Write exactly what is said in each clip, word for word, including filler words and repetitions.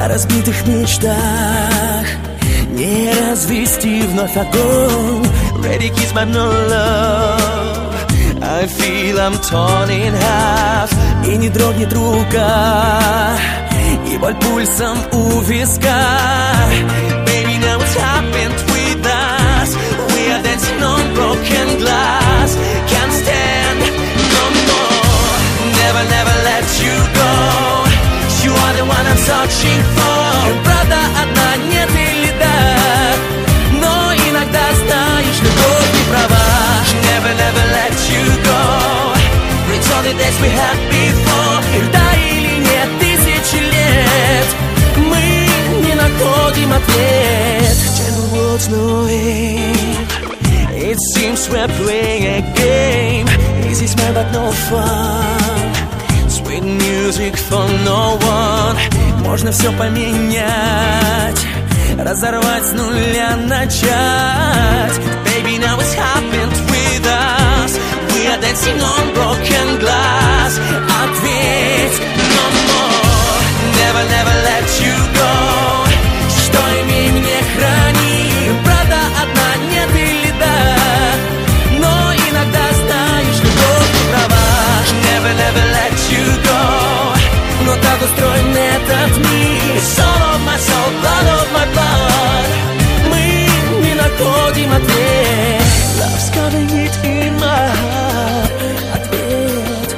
разбитых мечтах не развести вновь огонь. Ready kiss but no love. I feel I'm torn in half. И не дрогнет рука, и боль пульсом у виска. Baby, now what's happened with us? We are dancing on broken glass. Can't stand no more. Never, never let you go. You are the one I'm searching for. Правда одна, нет или да, но иногда знаешь, любовь не права. Never, never let you go. Return the days we had before. И да или нет, тысячи лет мы не находим ответ. Gentle words, no aim. It seems we're playing a game. Easy smile but no fun. Sweet music for no one. Можно все поменять, разорвать с нуля начать. Baby, now it's happened with us. We are dancing on broken glass. Ответь, no more. Never, never let you go. Что имей мне храни. Правда одна, нет или да, но иногда знаешь, любовь не права. Never, never let you go. Но так устроен этот мир. Soul of my soul, blood of my blood. Мы не находим ответ. Love's calling it in my heart. Ответ.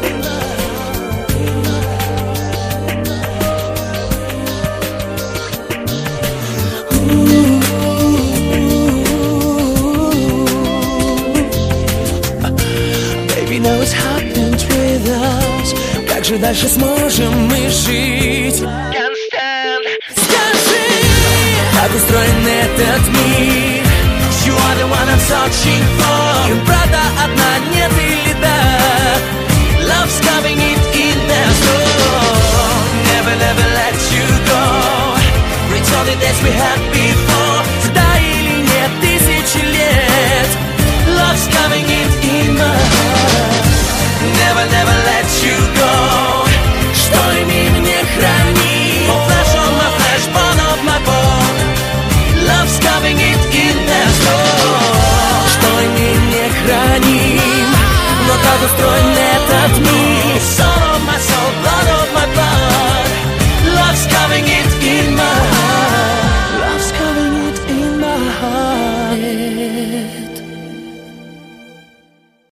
Baby, now it's happened with us. Как же дальше сможем мы жить? Can't stand. Скажи, как устроен этот мир? You are the one I'm searching for. И правда одна, нет или да, love's coming it in their soul. Never, never let you go. Return the days we had before. Да или нет, тысячи лет love's coming it in my heart. Never, never let you go. Что имей мне храни. Oh, flash on my flesh, bone of my bone. Love's coming it in their soul. Что имей мне храни. Но так устроен этот мир.